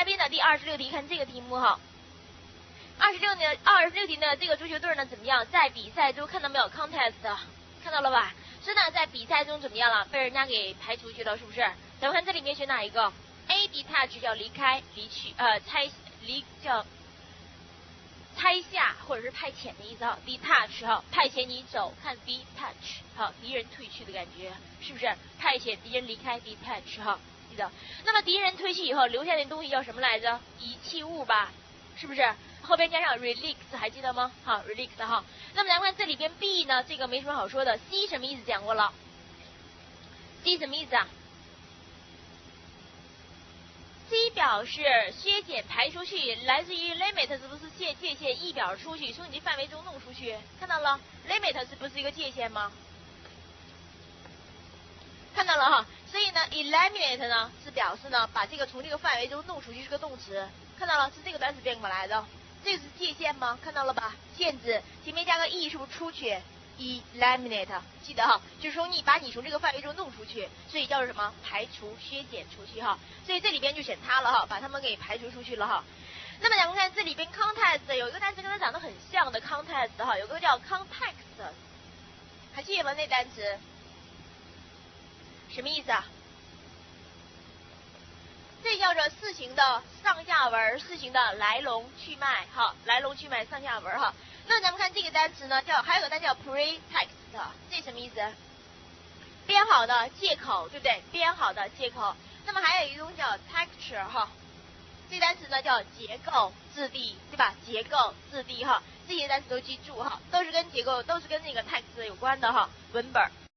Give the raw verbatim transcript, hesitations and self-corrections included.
边的第二十六题，看这个题目哈。二十六呢，二十六题呢，这个足球队呢怎么样？在比赛中看到没有 ？contest 看到了吧？是呢，在比赛中怎么样了？被人家给排除去了，是不是？咱们看这里面选哪一个 ？A detach 叫离开、离去，呃，拆离叫拆下或者是派遣的意思哈。detach 哈，派遣你走，看 detach 哈，敌人退去的感觉，是不是？派遣敌人离开 detach 哈，记得。那么敌人退去以后留下的东西叫什么来着？遗弃物吧，是不是？后边加上 relics 还记得吗？好 relics 哈。那么咱们看这里边 B 呢，这个没什么好说的。C 什么意思讲过了 ？C 什么意思啊 ？C 表示削减排出去，来自于 limit 是不是界界限？ E 表示出去，从你这范围中弄出去，看到了 ？limit 是不是一个界限吗？看到了哈。所以呢 eliminate 呢是表示呢把这个从这个范围中弄出去，是个动词，看到了？是这个单词变过来的。这个是界限吗？看到了吧？限制前面加个 e 是不是出去 ？eliminate 记得哈，就是说你把你从这个范围中弄出去，所以叫做什么？排除、削减出去哈。所以这里边就选它了哈，把它们给排除出去了哈。那么咱们看这里边 context 有一个单词跟它长得很像的 context 哈，有个叫 context， 还记得吗？那单词什么意思啊？这叫做事情的上下文，事情的来龙去脉，哈，来龙去脉上下文哈。那咱们看这个单词呢，叫还有个单词叫 pretext， 这什么意思？编好的借口，对不对？编好的借口。那么还有一种叫 texture 哈，这单词呢叫结构、质地，对吧？结构、质地哈，这些单词都记住哈，都是跟结构，都是跟那个 text 有关的哈，文本。